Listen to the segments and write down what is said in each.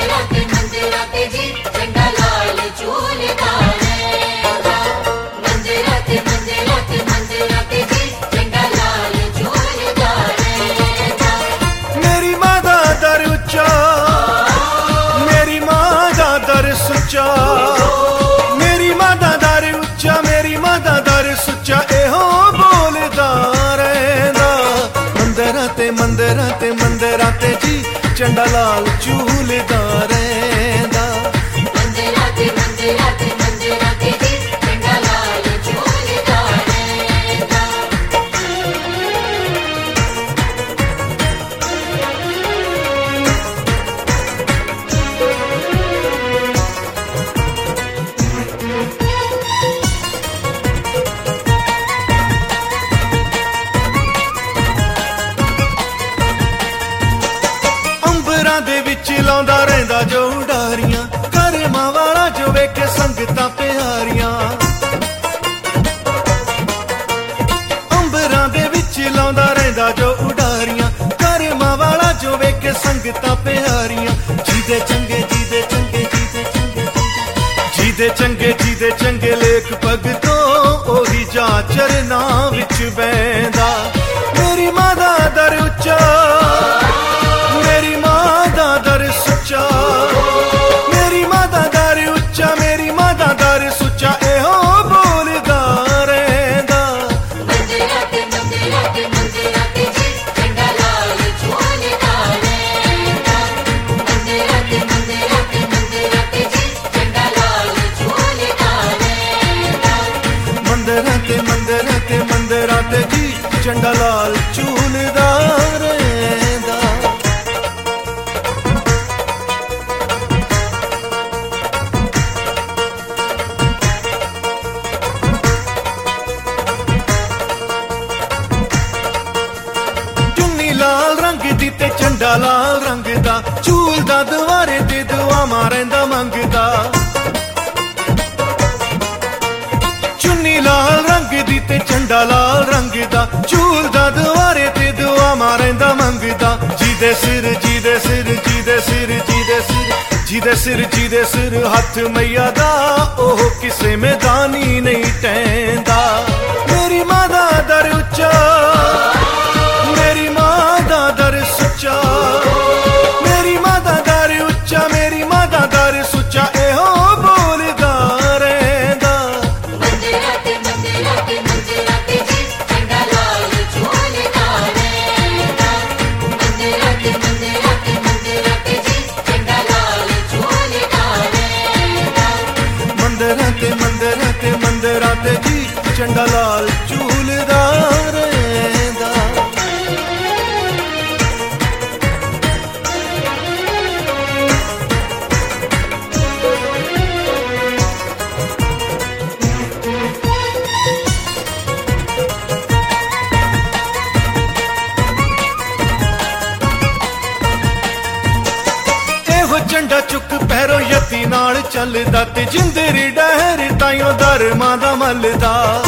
मेरी मां दा दर उच्चा, मेरी मां दा दर सुच्चा, एहो बोलदा रहिंदा। मंदरां ते मंदरां ते मंदरां ते जी झंडा लाल झूलदा रहिंदा। मंदरां ते मंदरां ते मंदरां ते जी झंडा लाल झूलदा रहिंदा। अंबरां दे विच लाउंदा रहिंदा जो उडारियां, करमां वाला जो वेखे संगतां प्यारियां। अंबरां दे विच लाउंदा रहिंदा जो उडारियां, करमां वाला जो वेखे संगतां प्यारियां। जीदे चंगे जीदे चंगे जीदे चंगे जीदे चंगे जीदे चंगे लेख भगतो ओही जा चरनां विच बहिंदा। मेरी मां दा दर उच्चा, मेरी मां दा दर सुच्चा, मेरी मां दा दर उच्चा, मेरी मां दा दर सुच्चा, एहो बोलदा रहिंदा। मंदरां ते मंदरां ते मंदरां ते जी झंडा लाल झूलदा रहिंदा। मंदरां ते मंदरां ते मंदरां ते जी झंडा लाल झूलदा रहिंदा। मंदरां ते मंदरां ते मंदरां ते जी झंडा लाल झूलदा रहिंदा। लाल रंग दी ते झंडा लाल रंग दा, झूलदा दुआरे ते दुआवां रहिंदा मंगदा। चुन्नी लाल रंग दी ते झंडा लाल रंग दा, झूलदा दुआरे ते दुआवां रहिंदा मंगदा। जीदे सिर जीदे सिर जीदे सिर जीदे सिर जीदे सिर जीदे सिर हथ मैया दा, ओह किसे मैदानी नहीं टैंदा। मेरी मां दा दर उच्चा, मेरी मां दा दर सुच्चा, मेरी मां दा दर उच्चा, मेरी मां दा दर सुच्चा, एहो बोलदा रहिंदा। मंदरां ते मंदरां ते मंदरां ते जी झंडा लाल झूलदा रहिंदा। मंदरां ते मंदरां ते मंदरां ते जी झंडा लाल झूलदा रहिंदा। मंदरां ते मंदरां ते मंदरां ते जी झंडा लाल झूलदा रहिंदा। झंडा चुक पैरों यती नाल चलदा, ते जिंदरी डहर ताइयों धर्मां दा मलदा।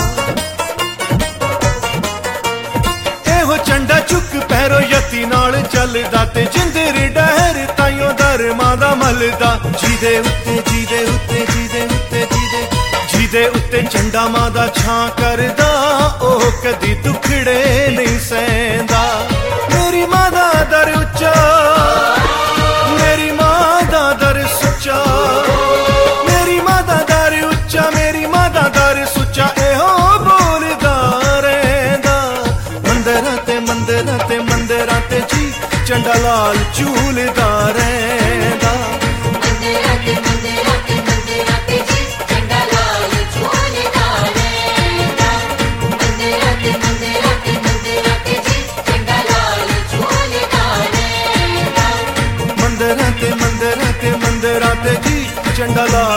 एहो झंडा चुक पैरों यती नाल चलदा, ते जिंदरी डहर ताइयों धर्मां दा मलदा। जीदे उत्ते जीदे उत्ते जीदे उत्ते जीदे जीदे उत्ते झंडा मां दा छां करदा, ओह कदी दुखड़े नहीं सैंदा। मेरी मां दा दर उच्चा, मेरी मां दा दर सुच्चा, मेरी मां दा दर उच्चा, मेरी मां दा दर सुच्चा, एहो बोलदा रहिंदा। मंदरां ते मंदरां ते मंदरां ते जी झंडा लाल झूलदा रहिंदा। मंदरां ते मंदरां ते मंदरां ते जी झंडा लाल झूलदा रहिंदा। मंदरां ते मंदरां ते मंदरां ते जी झंडा लाल झूलदा रहिंदा। मंदरां ते मंदरां ते मंदरां ते जी झंडा लाल